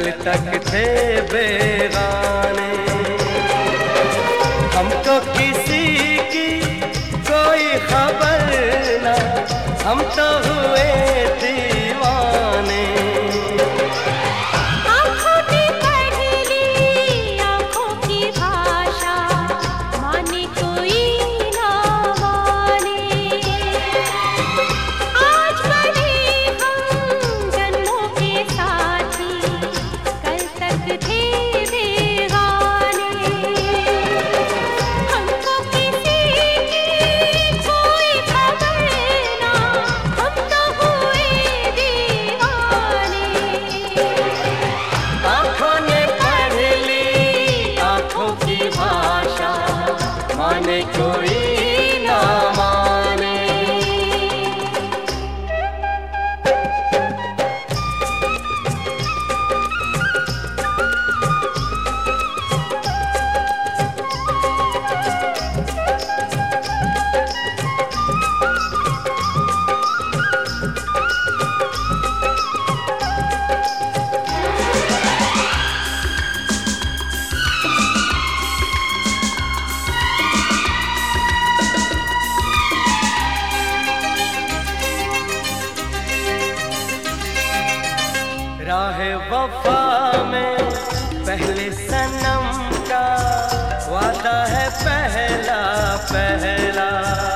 तक थे बेगाने। हमको किसी की कोई खबर ना, हम तो हुए दीवाने। आँखों ने पढ़ ली आँखों की भाषा, माने कोई ना माने। आज बने हम जन्मों के साथी, कल तक थे बेगाने। हमको किसी की कोई खबर ना, हम तो हुए दीवाने। आँखों ने पढ़ ली आँखों की भाषा, माने कोई ना माने। राहे वफा में पहले सनम का वादा है पहला पहला।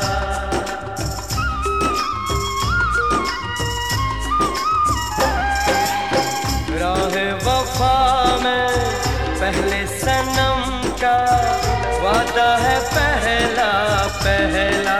राहे वफा में पहले सनम का वादा है पहला पहला।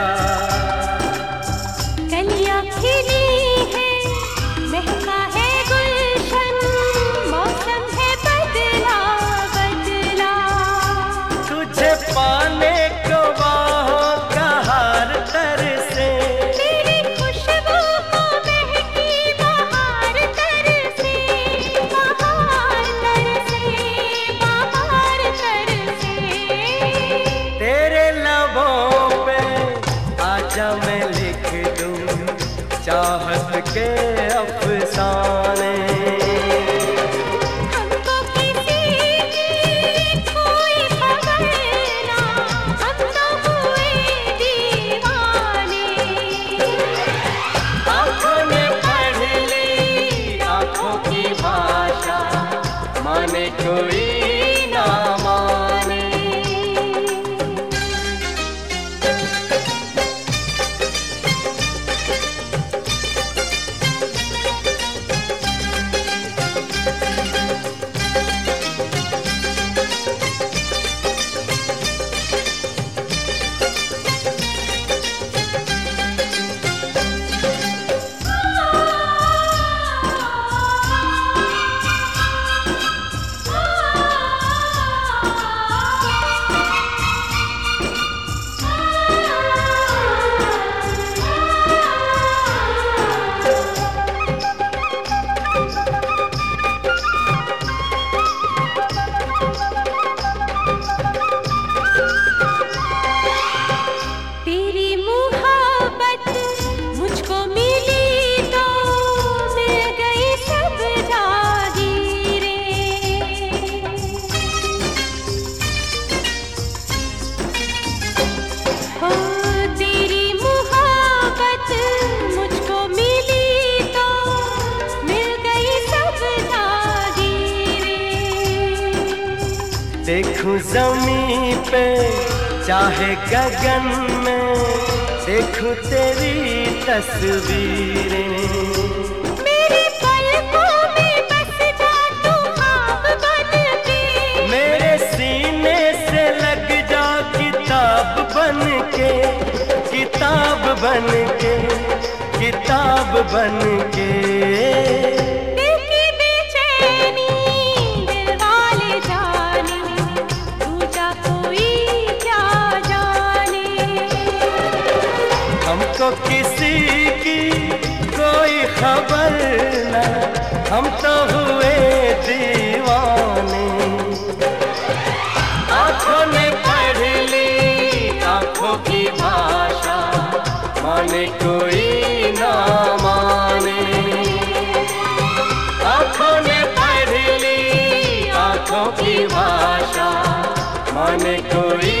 कलियां खिली है, महका है गुलशन, मौसम है बदला बदला। तुझे पाने को बाहों का हार तरसे, तेरी खुशबू को महकी बहार तरसे, बहार तरसे, बहार तरसे। तेरे लबों पे आजा मैं लिख दूं चाहत के अफसाने। हमको किसी की कोई खबर ना, हम तो हुए दीवाने। आँखों ने पढ़ ली आँखों की भाषा, माने कोई ना माने। तेरी मुहब्बत मुझको मिली तो मिल गई सब जागीरें। हो तेरी मुहब्बत मुझको मिली तो मिल गई सब जागीरें। देखूं ज़मीं पे चाहे गगन में, देखूं तेरी तस्वीरें। मेरे पलकों में बस जा तू ख्वाब बन के, मेरे सीने से लग जा किताब बन के, किताब बन के, किताब बन के। दिल की बेचैनी दिल वाले जाने, दूजा कोई क्या जाने। हमको किसी की कोई खबर ना, हम तो हुए दीवाने। आँखों ने पढ़ ली आँखों की भाषा, माने कोई ना माने। आँखों ने पढ़ ली मन कोई